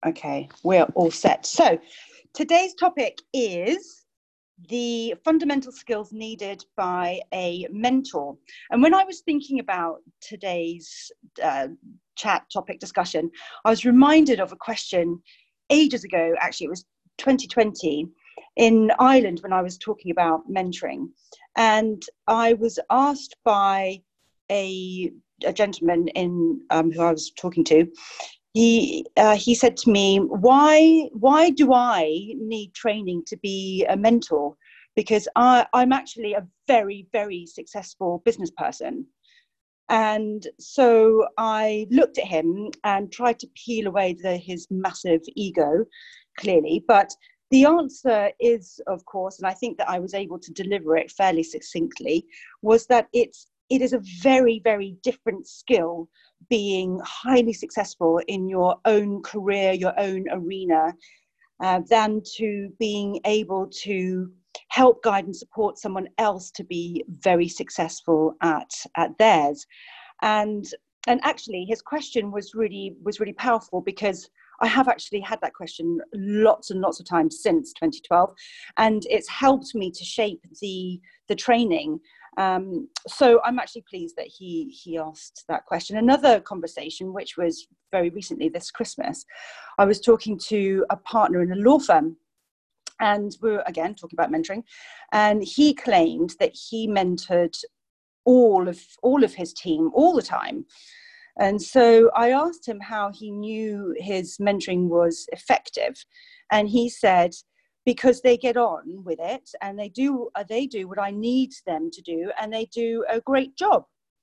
Okay, we're all set. So today's topic is the fundamental skills needed by a mentor. And when I was thinking about today's chat topic discussion, I was reminded of a question ages ago. Actually, it was 2020 in Ireland when I was talking about mentoring. And I was asked by a gentleman who I was talking to. He said to me, why do I need training to be a mentor? Because I'm actually a very, very successful business person. And so I looked at him and tried to peel away his massive ego, clearly. But the answer is, of course, and I think that I was able to deliver it fairly succinctly, was that it is a very, very different skill being highly successful in your own career, your own arena, than to being able to help guide and support someone else to be very successful at theirs. And actually his question was really powerful, because I have actually had that question lots and lots of times since 2012, and it's helped me to shape the training. So I'm actually pleased that he asked that question. Another conversation, which was very recently this Christmas, I was talking to a partner in a law firm, and we were again talking about mentoring, and he claimed that he mentored all of his team all the time. And so I asked him how he knew his mentoring was effective, and he said, because they get on with it and they do what I need them to do, and they do a great job.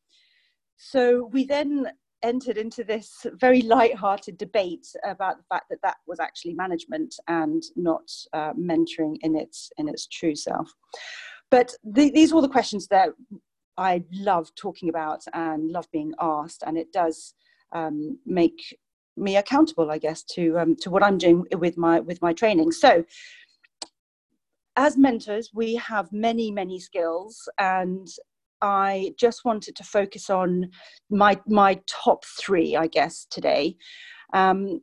So we then entered into this very light-hearted debate about the fact that that was actually management and not mentoring in its true self. But these are all the questions that I love talking about and love being asked, and it does make me accountable, I guess, to what I'm doing with my training. So as mentors, we have many, many skills, and I just wanted to focus on my top three, I guess, today. And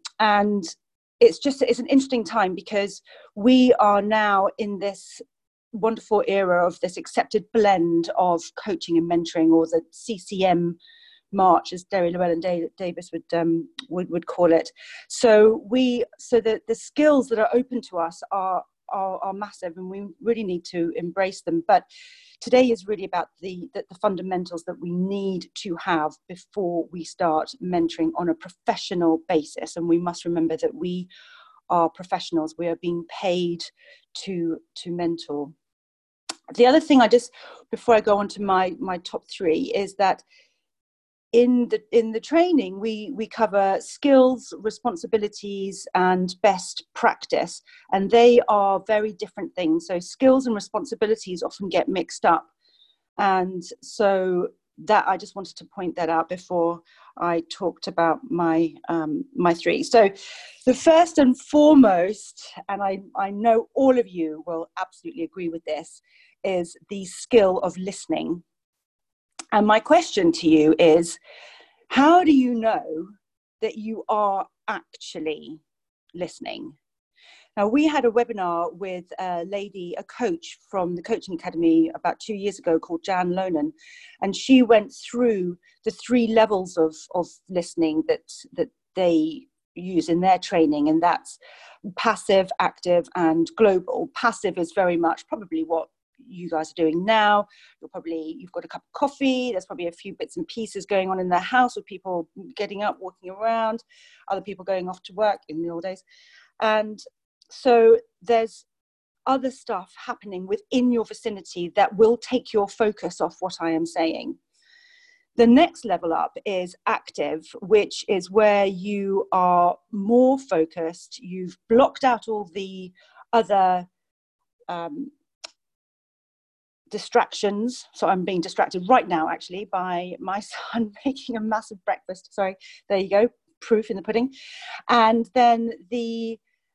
it's an interesting time, because we are now in this wonderful era of this accepted blend of coaching and mentoring, or the CCM march, as Derry Llewellyn Davis would call it. So the skills that are open to us are massive, and we really need to embrace them. But today is really about the fundamentals that we need to have before we start mentoring on a professional basis. And we must remember that we are professionals. We are being paid to mentor. The other thing, before I go on to my top three, is that in the training, we cover skills, responsibilities, and best practice, and they are very different things. So skills and responsibilities often get mixed up, and so that I just wanted to point that out before I talked about my three. So the first and foremost, and I know all of you will absolutely agree with this, is the skill of listening. And my question to you is, how do you know that you are actually listening? Now, we had a webinar with a coach from the Coaching Academy about 2 years ago called Jan Lonan, and she went through the three levels of listening that they use in their training, and that's passive, active, and global. Passive is very much probably what you guys are doing now. You've got a cup of coffee, there's probably a few bits and pieces going on in the house, with people getting up, walking around, other people going off to work in the old days. And so there's other stuff happening within your vicinity that will take your focus off what I am saying. The next level up is active, which is where you are more focused. You've blocked out all the other distractions. So I'm being distracted right now, actually, by my son making a massive breakfast. Sorry, there you go, proof in the pudding. And then the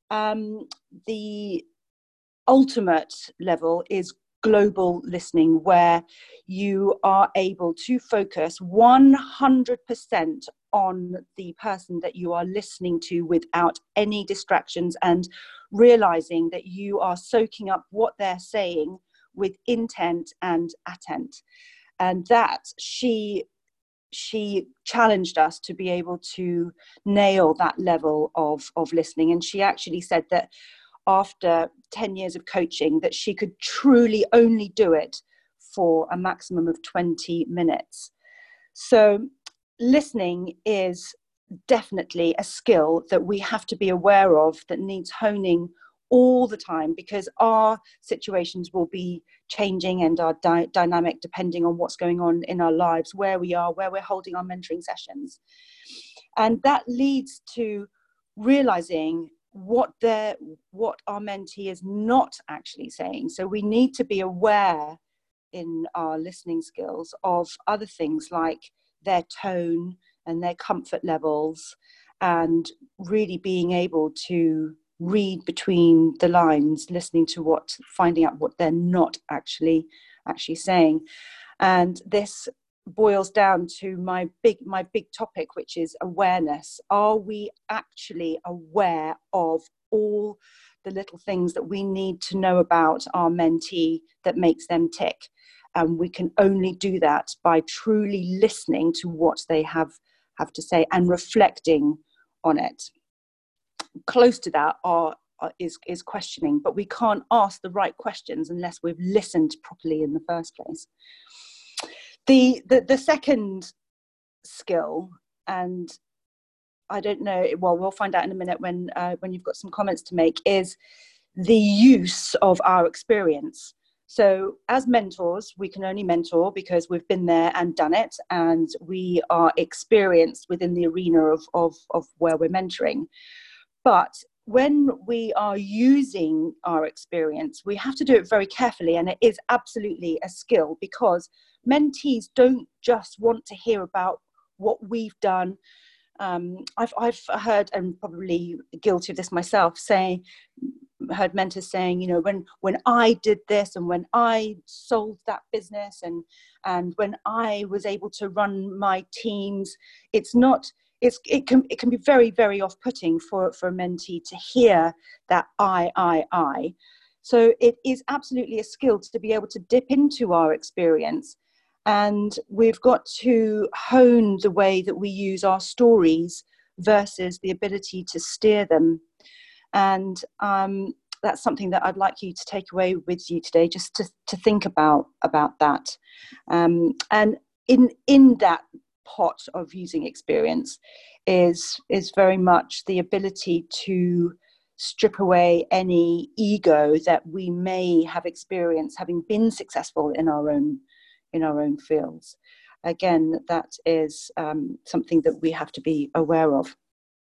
ultimate level is global listening, where you are able to focus 100% on the person that you are listening to without any distractions, and realizing that you are soaking up what they're saying with intent and attent. And that she challenged us to be able to nail that level of listening. And she actually said that after 10 years of coaching, that she could truly only do it for a maximum of 20 minutes. So listening is definitely a skill that we have to be aware of, that needs honing all the time, because our situations will be changing and are dynamic depending on what's going on in our lives, where we are, where we're holding our mentoring sessions. And that leads to realizing what our mentee is not actually saying. So we need to be aware in our listening skills of other things like their tone and their comfort levels, and really being able to read between the lines, listening to finding out what they're not actually saying. And this boils down to my big topic, which is awareness. Are we actually aware of all the little things that we need to know about our mentee that makes them tick? And we can only do that by truly listening to what they have to say and reflecting on it. Close to that is questioning, but we can't ask the right questions unless we've listened properly in the first place. The second skill, and I don't know, well, we'll find out in a minute when you've got some comments to make, is the use of our experience. So as mentors, we can only mentor because we've been there and done it, and we are experienced within the arena of where we're mentoring. But when we are using our experience, we have to do it very carefully, and it is absolutely a skill, because mentees don't just want to hear about what we've done. I've heard, and probably guilty of this myself, heard mentors saying, you know, when I did this, and when I sold that business, and when I was able to run my teams, it can be very, very off-putting for a mentee to hear that I. So it is absolutely a skill to be able to dip into our experience, and we've got to hone the way that we use our stories versus the ability to steer them. And that's something that I'd like you to take away with you today, just to think about that. And in that pot of using experience is very much the ability to strip away any ego that we may have experienced having been successful in our own fields. Again, that is something that we have to be aware of.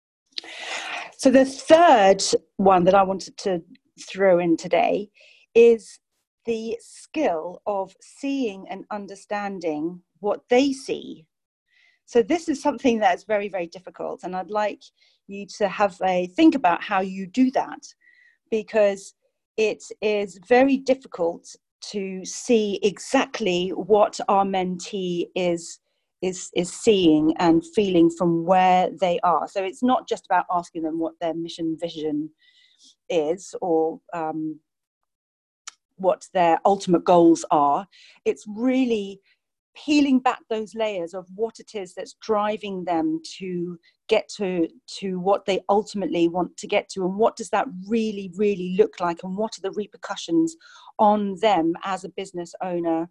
So the third one that I wanted to throw in today is the skill of seeing and understanding what they see. So this is something that's very, very difficult, and I'd like you to have a think about how you do that, because it is very difficult to see exactly what our mentee is seeing and feeling from where they are. So it's not just about asking them what their mission vision is, or what their ultimate goals are. It's really peeling back those layers of what it is that's driving them to get to what they ultimately want to get to, and what does that really, really look like, and what are the repercussions on them as a business owner,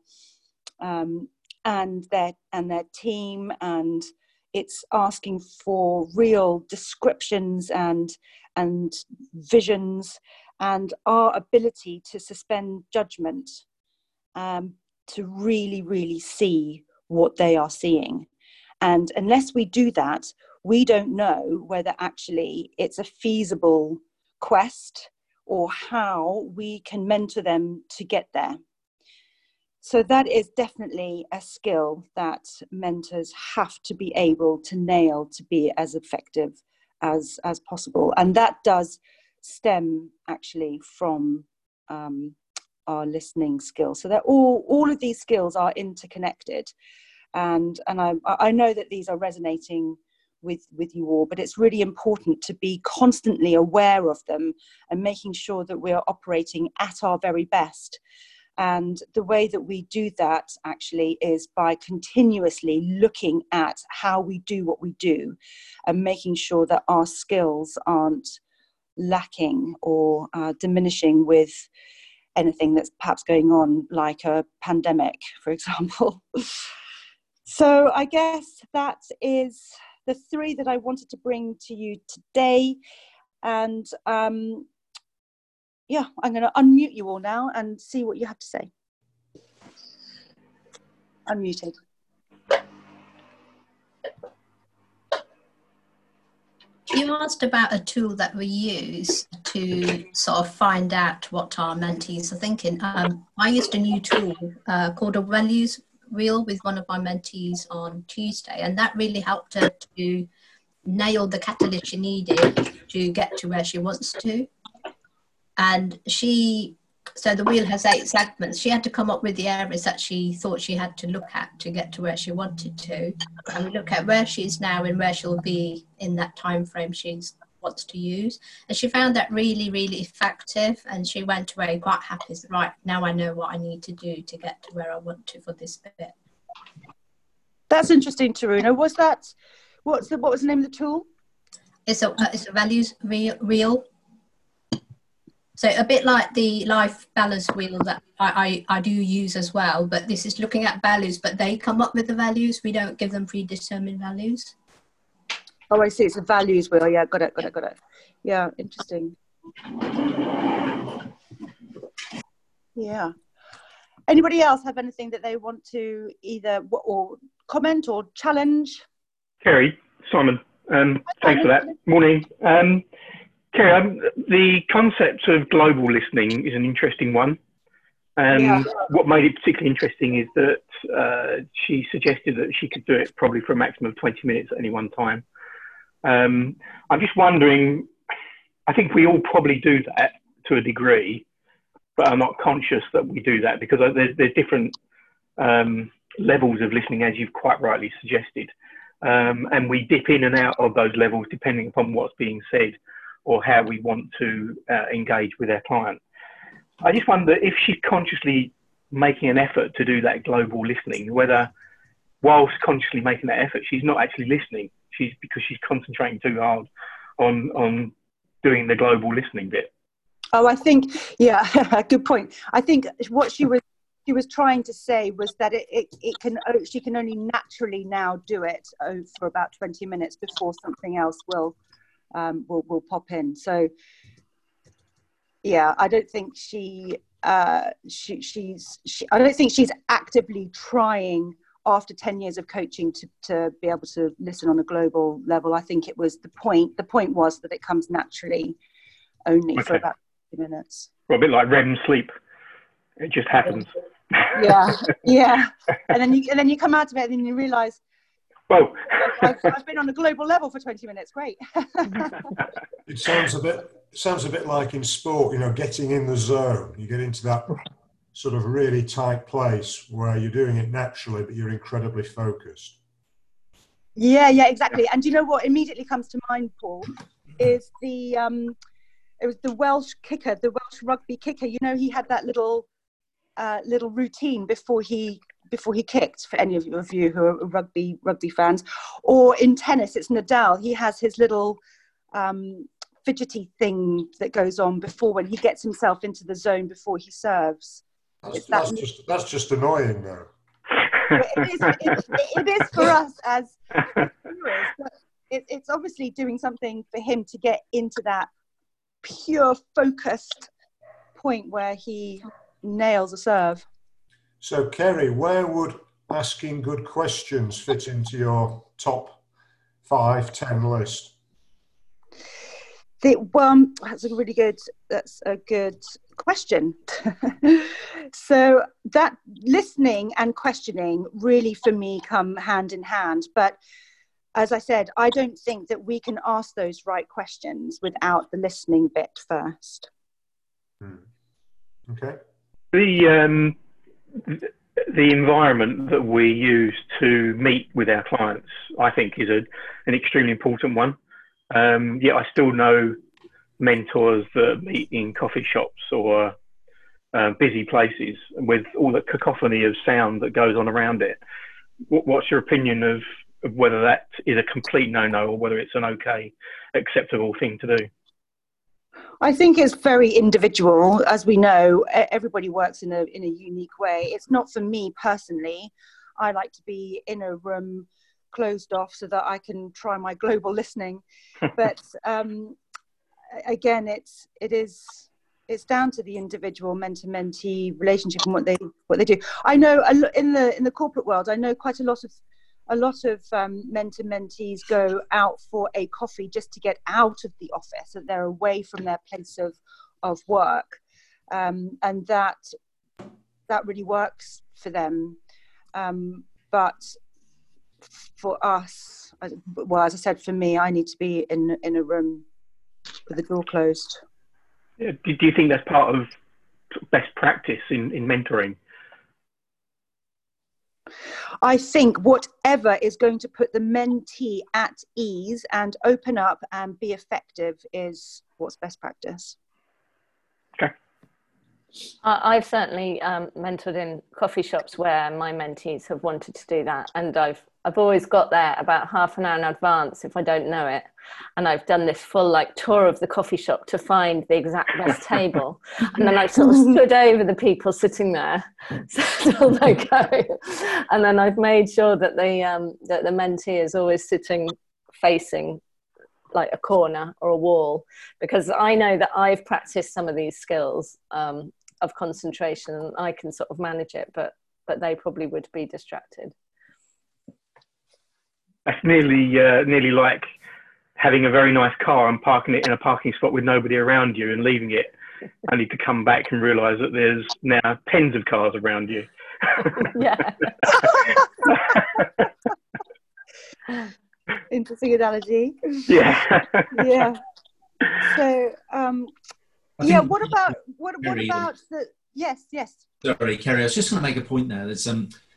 and their team. And it's asking for real descriptions and visions, and our ability to suspend judgment, to really, really see what they are seeing. And unless we do that, we don't know whether actually it's a feasible quest, or how we can mentor them to get there. So that is definitely a skill that mentors have to be able to nail to be as effective as possible. And that does stem actually from our listening skills. So that all of these skills are interconnected. And I know that these are resonating with you all, but it's really important to be constantly aware of them and making sure that we're operating at our very best. And the way that we do that actually is by continuously looking at how we do what we do and making sure that our skills aren't lacking or diminishing with anything that's perhaps going on, like a pandemic, for example. So I guess that is the three that I wanted to bring to you today. And yeah, I'm going to unmute you all now and see what you have to say. Unmuted. You asked about a tool that we use to sort of find out what our mentees are thinking. I used a new tool called a values wheel with one of my mentees on Tuesday, and that really helped her to nail the catalyst she needed to get to where she wants to. And so the wheel has 8 segments. She had to come up with the areas that she thought she had to look at to get to where she wanted to. And we look at where she is now and where she'll be in that time frame she wants to use. And she found that really, really effective. And she went away quite happy. Right, now I know what I need to do to get to where I want to for this bit. That's interesting, Taruna. What was the name of the tool? It's a values wheel. So a bit like the life balance wheel that I do use as well, but this is looking at values, but they come up with the values. We don't give them predetermined values. Oh, I see. It's a values wheel. Yeah, got it. Yeah, interesting. Yeah. Anybody else have anything that they want to either or comment or challenge? Kerry, Simon, thanks for that. Morning. Kerry, the concept of global listening is an interesting one. And what made it particularly interesting is that she suggested that she could do it probably for a maximum of 20 minutes at any one time. I'm just wondering, I think we all probably do that to a degree, but I'm not conscious that we do that because there's different levels of listening, as you've quite rightly suggested. And we dip in and out of those levels depending upon what's being said or how we want to engage with our client. I just wonder if she's consciously making an effort to do that global listening, whether whilst consciously making that effort, she's not actually listening, because she's concentrating too hard on doing the global listening bit. Oh, I think, yeah, good point. I think what she was trying to say was that she can only naturally now do it for about 20 minutes before something else will pop in. So yeah, I don't think I don't think she's actively trying after 10 years of coaching to be able to listen on a global level. I think it was the point was that it comes naturally only for about 20 minutes. Well, a bit like REM sleep. It just happens. Yeah. And then you come out of it and then you realise, well, I've been on a global level for 20 minutes. Great. It sounds a bit like in sport, getting in the zone. You get into that sort of really tight place where you're doing it naturally, but you're incredibly focused. Yeah, exactly. And do you know what immediately comes to mind, Paul, is it was the Welsh kicker, the Welsh rugby kicker. He had that little routine before he kicked, for any of you who are rugby fans. Or in tennis, it's Nadal. He has his little fidgety thing that goes on before, when he gets himself into the zone before he serves. That's just annoying, though. It is for us as viewers, but it's obviously doing something for him to get into that pure focused point where he nails a serve. So, Kerry, where would asking good questions fit into your top 5-10 list? That's a good question. So that listening and questioning really for me come hand in hand. But as I said, I don't think that we can ask those right questions without the listening bit first. Okay. the environment that we use to meet with our clients, I think, is an extremely important one. Yet I still know mentors that meet in coffee shops or busy places with all the cacophony of sound that goes on around it. What's your opinion of whether that is a complete no-no or whether it's an okay, acceptable thing to do? I think it's very individual. As we know, everybody works in a unique way. It's not for me personally. I like to be in a room closed off so that I can try my global listening. But again, it's down to the individual mentor-mentee relationship and what they do. I know in the corporate world, I know quite a lot of mentor-mentees go out for a coffee just to get out of the office, so they're away from their place of work, and that really works for them. But for us, well, as I said, for me, I need to be in a room with the door closed. Yeah. Do you think that's part of best practice in mentoring? I think whatever is going to put the mentee at ease and open up and be effective is what's best practice. Okay. I've certainly mentored in coffee shops where my mentees have wanted to do that, and I've always got there about half an hour in advance if I don't know it, and I've done this full tour of the coffee shop to find the exact best table, and then I've sort of stood over the people sitting there until they go, and then I've made sure that the mentee is always sitting facing like a corner or a wall, because I know that I've practiced some of these skills of concentration and I can sort of manage it, but they probably would be distracted. That's nearly like having a very nice car and parking it in a parking spot with nobody around you and leaving it only to come back and realise that there's now tens of cars around you. Yeah. Interesting analogy. Yeah. Yeah. So, what about the? Yes. Sorry, Kerry. I was just going to make a point there. There's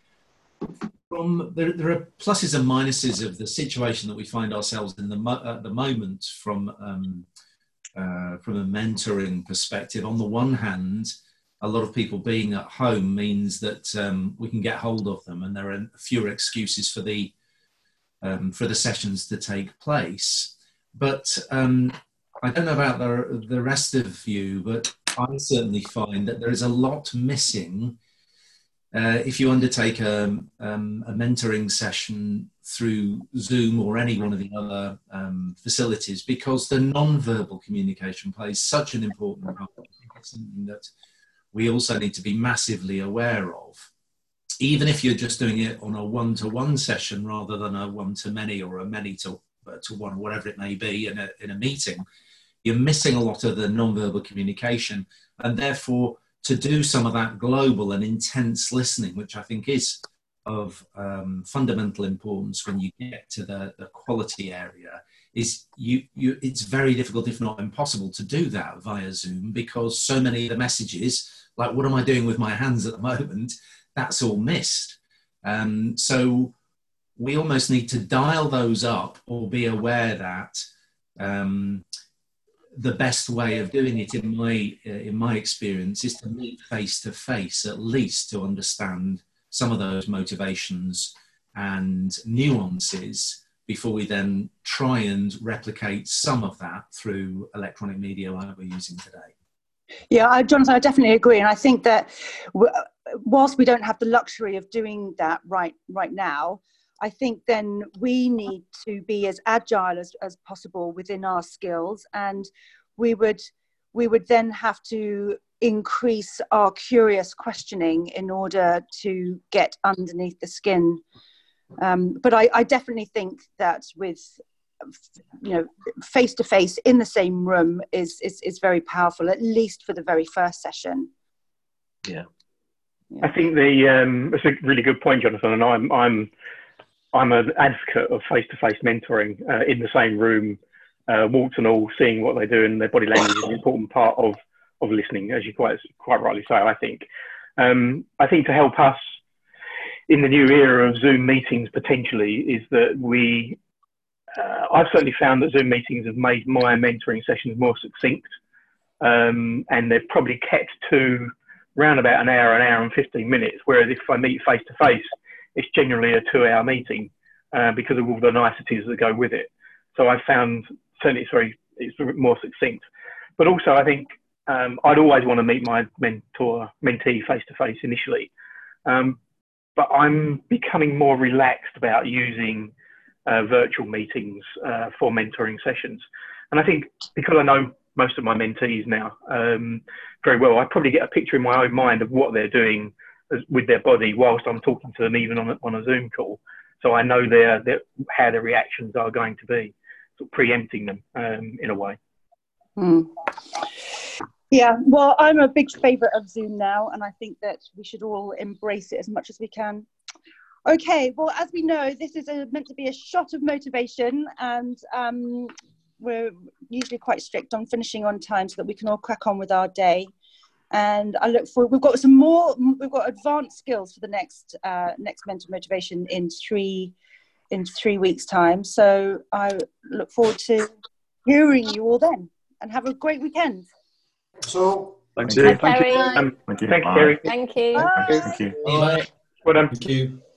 there are pluses and minuses of the situation that we find ourselves in at the moment from a mentoring perspective. On the one hand, a lot of people being at home means that we can get hold of them, and there are fewer excuses for the sessions to take place. But I don't know about the rest of you, but I certainly find that there is a lot missing if you undertake a mentoring session through Zoom or any one of the other facilities, because the non-verbal communication plays such an important role. It's something that we also need to be massively aware of. Even if you're just doing it on a one-to-one session rather than a one-to-many or a many-to-one, whatever it may be in a meeting, you're missing a lot of the non-verbal communication, and therefore to do some of that global and intense listening, which I think is of fundamental importance when you get to the quality area, is it's very difficult, if not impossible, to do that via Zoom, because so many of the messages, like what am I doing with my hands at the moment, that's all missed. So we almost need to dial those up or be aware that the best way of doing it, in my experience, is to meet face to face, at least to understand some of those motivations and nuances before we then try and replicate some of that through electronic media like we're using today. Yeah, Jonathan, I definitely agree. And I think that whilst we don't have the luxury of doing that right now, I think then we need to be as agile as possible within our skills, and we would then have to increase our curious questioning in order to get underneath the skin. But I definitely think that with face to face in the same room is very powerful, at least for the very first session. Yeah. I think it's a really good point, Jonathan, and I'm an advocate of face-to-face mentoring in the same room, warts and all, seeing what they do, and their body language is an important part of listening, as you quite rightly say, I think. I think to help us in the new era of Zoom meetings potentially is that I've certainly found that Zoom meetings have made my mentoring sessions more succinct, and they've probably kept to around about an hour and 15 minutes, whereas if I meet face to face, it's generally a 2-hour meeting because of all the niceties that go with it. So I've found certainly it's a bit more succinct. But also I think I'd always want to meet my mentee face to face initially. But I'm becoming more relaxed about using virtual meetings for mentoring sessions. And I think because I know most of my mentees now very well, I probably get a picture in my own mind of what they're doing with their body whilst I'm talking to them, even on a Zoom call. So I know how their reactions are going to be, sort of preempting them in a way. Yeah, well, I'm a big favourite of Zoom now, and I think that we should all embrace it as much as we can. Okay, well, as we know, this is meant to be a shot of motivation, and we're usually quite strict on finishing on time so that we can all crack on with our day. And I look forward. We've got advanced skills for the next mentor motivation in 3 weeks' time. So I look forward to hearing you all then, and have a great weekend. So thank you. Kerry. Thank you, Kerry. Thank you. Bye. Thank you. Well done. Thank you.